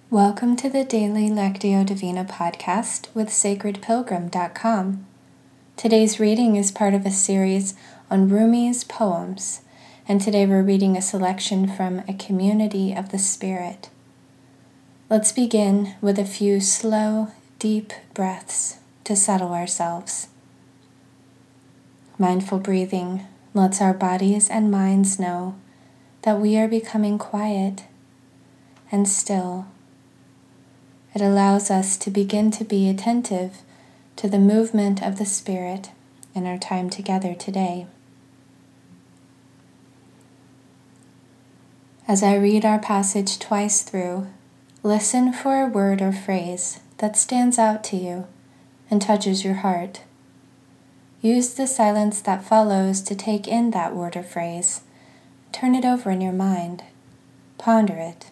Welcome to the Daily Lectio Divina podcast with sacredpilgrim.com. Today's reading is part of a series on Rumi's poems, and today we're reading a selection from A Community of the Spirit. Let's begin with a few slow, deep breaths to settle ourselves. Mindful breathing lets our bodies and minds know that we are becoming quiet and still. It allows us to begin to be attentive to the movement of the Spirit in our time together today. As I read our passage twice through, listen for a word or phrase that stands out to you and touches your heart. Use the silence that follows to take in that word or phrase. Turn it over in your mind. Ponder it.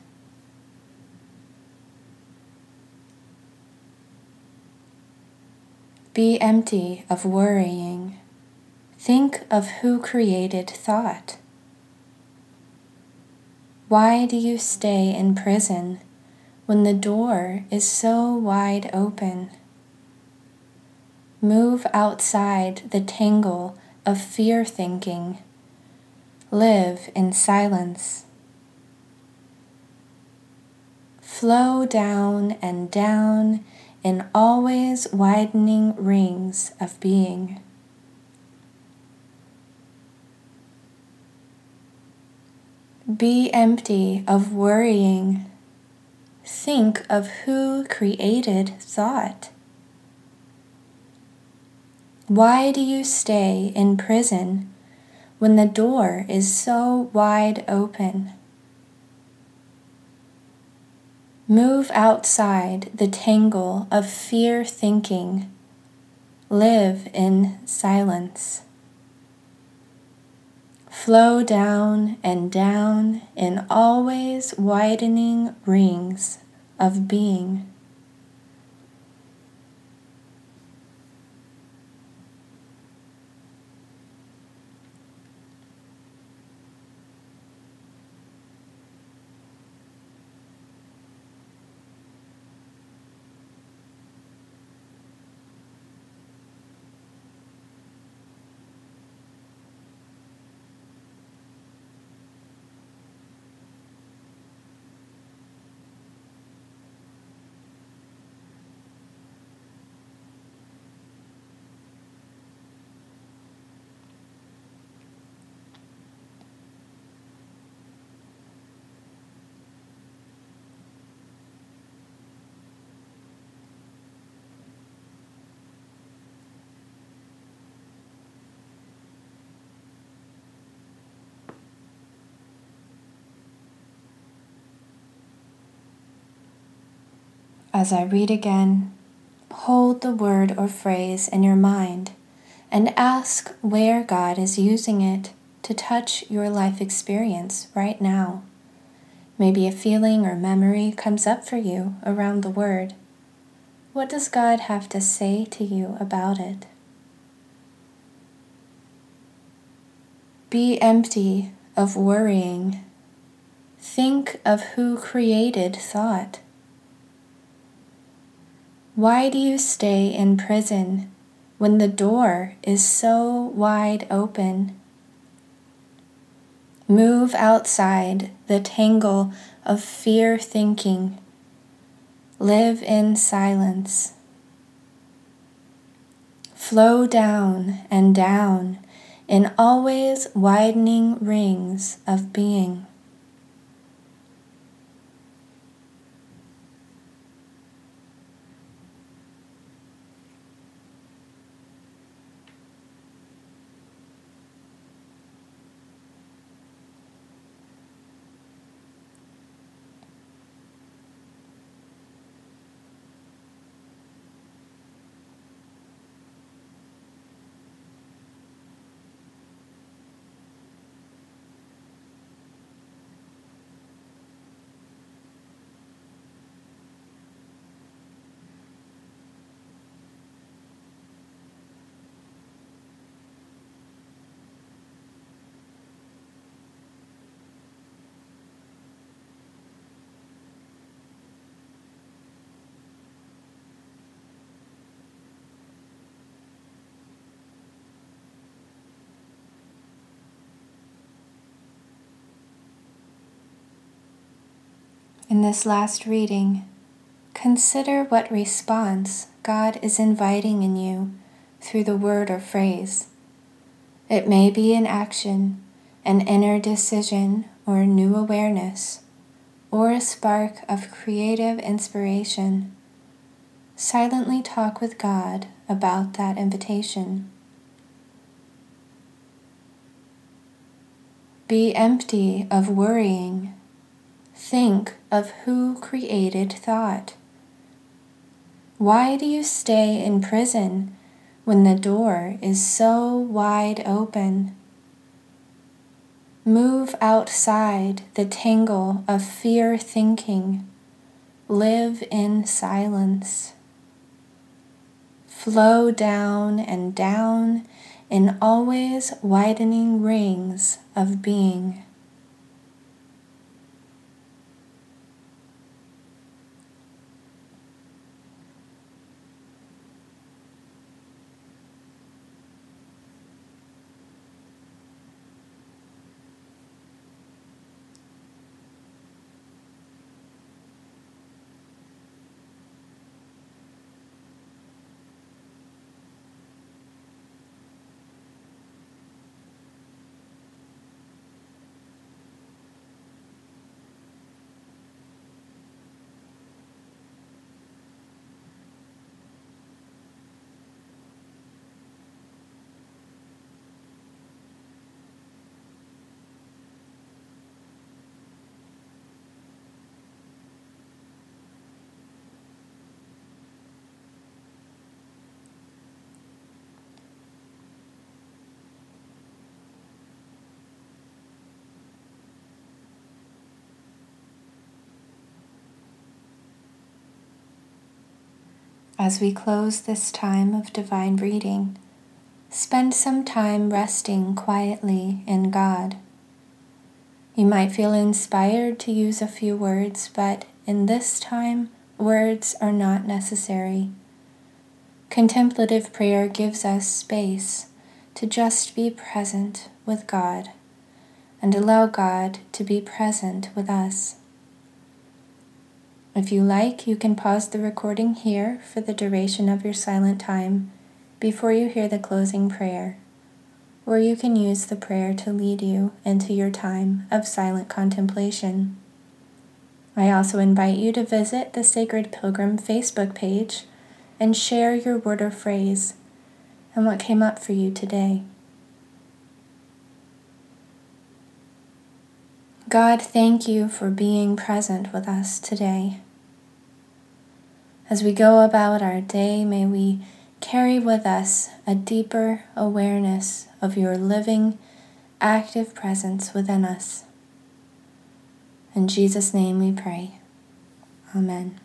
Be empty of worrying. Think of who created thought. Why do you stay in prison when the door is so wide open? Move outside the tangle of fear thinking. Live in silence. Flow down and down in always widening rings of being. Be empty of worrying. Think of who created thought. Why do you stay in prison when the door is so wide open? Move outside the tangle of fear thinking. Live in silence. Flow down and down in always widening rings of being. As I read again, hold the word or phrase in your mind and ask where God is using it to touch your life experience right now. Maybe a feeling or memory comes up for you around the word. What does God have to say to you about it? Be empty of worrying. Think of who created thought. Why do you stay in prison when the door is so wide open? Move outside the tangle of fear thinking. Live in silence. Flow down and down in always widening rings of being. In this last reading, consider what response God is inviting in you through the word or phrase. It may be an action, an inner decision, or a new awareness, or a spark of creative inspiration. Silently talk with God about that invitation. Be empty of worrying. Think of who created thought. Why do you stay in prison when the door is so wide open? Move outside the tangle of fear thinking. Live in silence. Flow down and down in always widening rings of being. As we close this time of divine reading, spend some time resting quietly in God. You might feel inspired to use a few words, but in this time, words are not necessary. Contemplative prayer gives us space to just be present with God and allow God to be present with us. If you like, you can pause the recording here for the duration of your silent time before you hear the closing prayer, or you can use the prayer to lead you into your time of silent contemplation. I also invite you to visit the Sacred Pilgrim Facebook page and share your word or phrase and what came up for you today. God, thank you for being present with us today. As we go about our day, may we carry with us a deeper awareness of your living, active presence within us. In Jesus' name we pray. Amen.